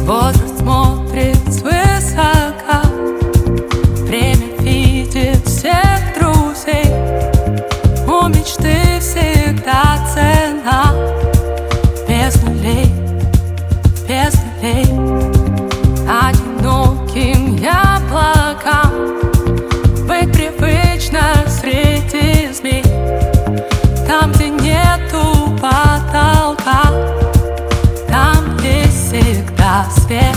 Возраст смотрит свысока, время видит всех друзей. У мечты всегда цена, без нулей, без нулей. Одиноким яблокам быть привычно среди змей. Там, где нету потолка, там, где всегда свет.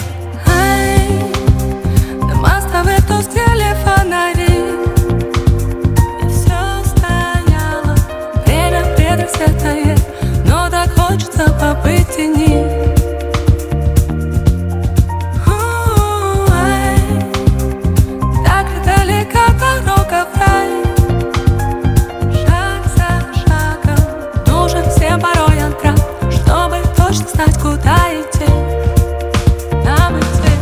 На мостовой тусклели фонари, и все стояло, время предрассветное, но так хочется побыть в тени. Так ли далека дорога в рай? Шаг за шагом нужен всем порой антракт, чтобы точно знать, куда идти. Нам идти.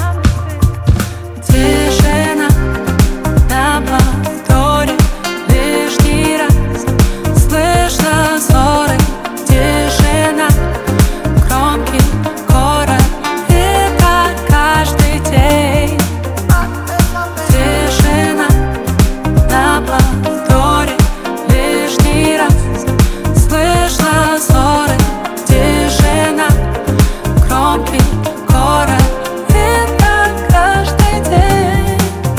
Тишина на повторе лишний раз. Слышно ссоры, тишина, громкий город, и так каждый день. Тишина на повторе лишний раз. Слышно ссоры, тишина, громкий город, и так каждый день.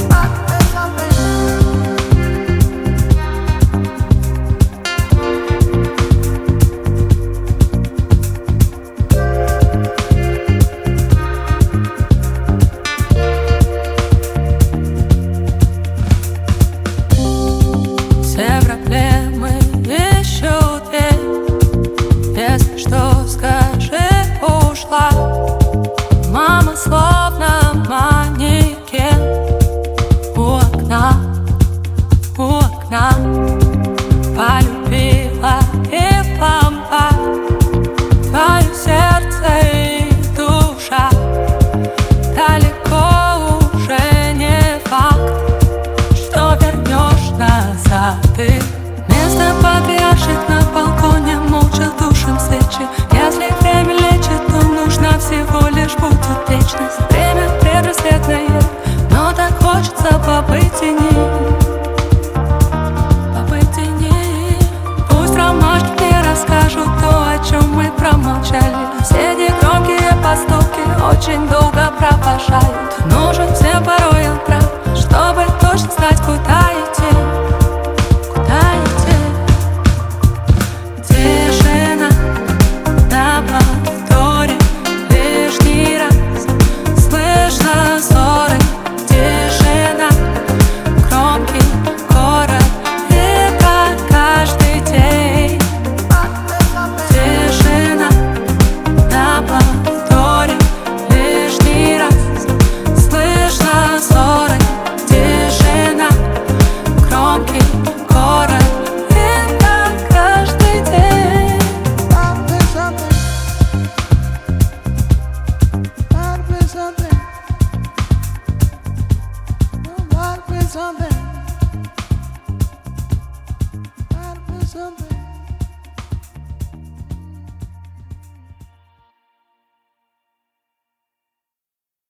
Все проблемы ищут дверь, если что, скажи, ушла. Мама словно манекен у окна, у окна. Полюбила и пампа твое сердце и душа. Далеко уже не факт, что вернешь назад ты. Вместо патриарших на балконе молча тушим свечи. Если время лечит, то нужна всего лишь будет вечность. Время предрассветное, но так хочется побыть в тени. Побыть в тени. Пусть ромашки мне расскажут то, о чем мы промолчали. Соседи громкие поступки очень долго провожают. Нужен всем порой антракт, чтобы точно знать, куда